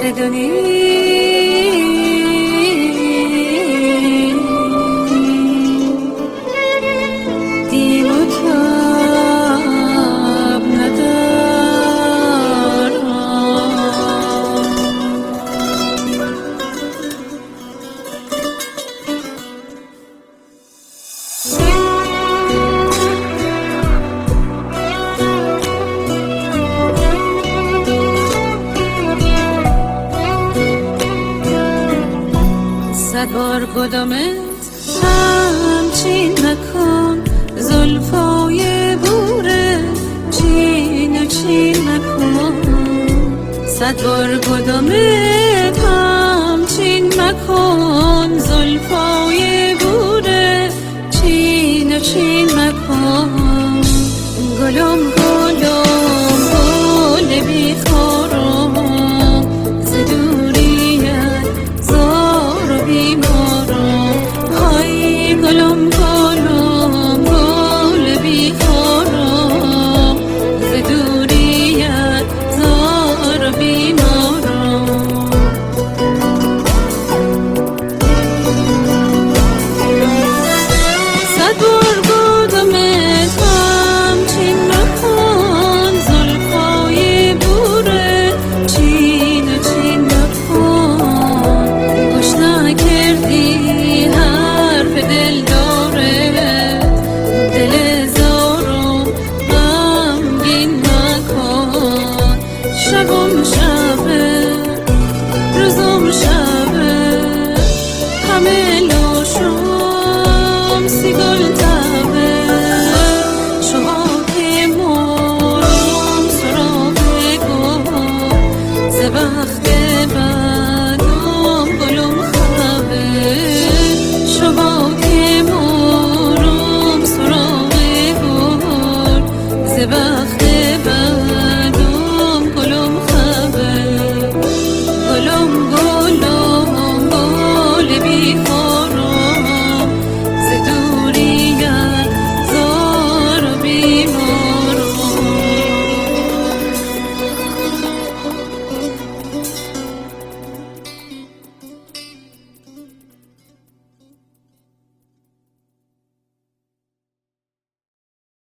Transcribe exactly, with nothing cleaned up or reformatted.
صد بار گدامت همچین مکن، زلفای بوره چین و چین مکن. صد بار گدامت همچین مکن، زلفای بوره چین و چین مکن. گلم گلم گل بیخارم ز دوریت زار و بیمارم. های گلم گلم گل بیخارم ز دوریت زار و بیمارم. صد بار گدامت همچین مکن، زلفای بوره چین و چین مکن. گوش نکردی حرف دل دارت، دل زارم غمگین مکن. شبم شبه روزم شبه، همه لاشم سیگال تبه. شما که مرم سراغ گل ز وقت بعدم گلم خبه. شما که مرم سراغ گل ز وقت